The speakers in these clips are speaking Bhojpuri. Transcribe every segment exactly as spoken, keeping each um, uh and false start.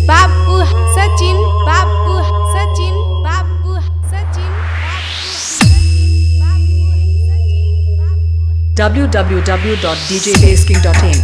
Babu Sachin Babu Sachin Babu Sachin w w w dot d j bass king dot in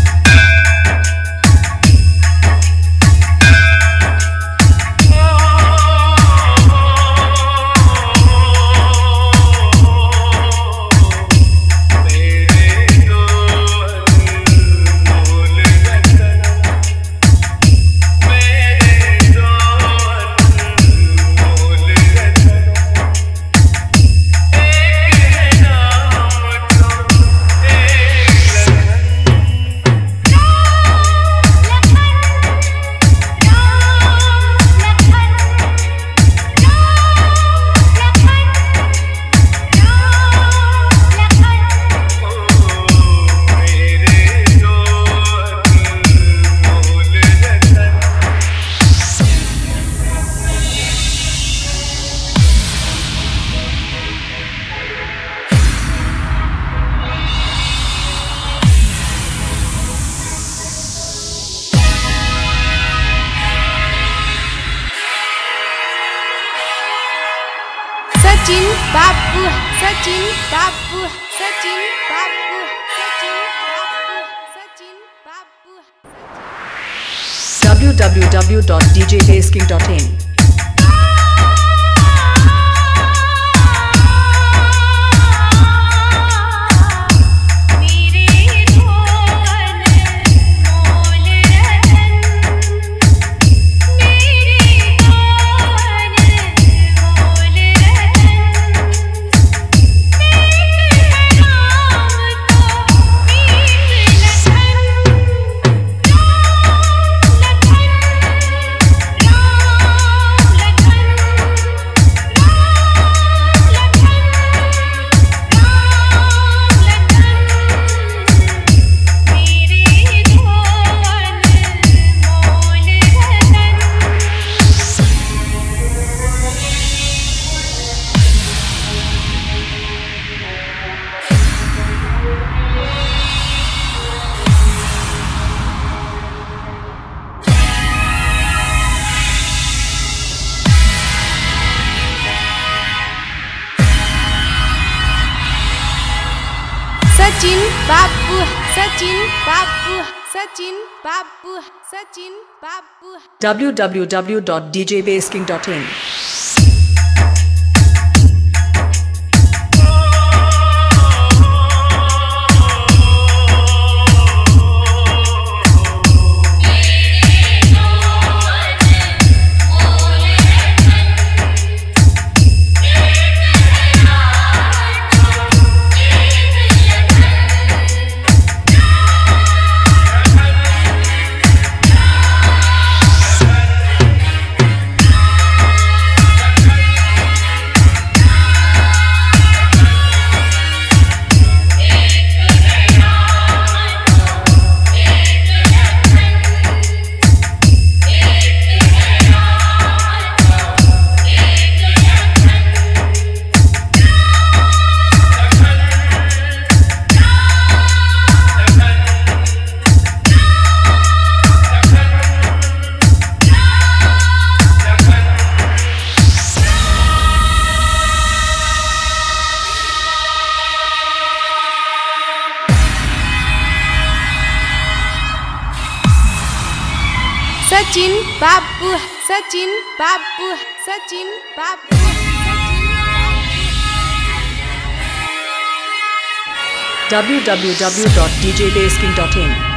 Sachin Babu Sachin Babu Sachin Babu Sachin Babu Sachin Babu w w w dot d j bass king dot in Sachin Babu Sachin Babu Sachin Babu Sachin Babu w w w dot d j bass king dot in Sachin Babu Sachin Babu Sachin Babu w w w dot d j bass king dot in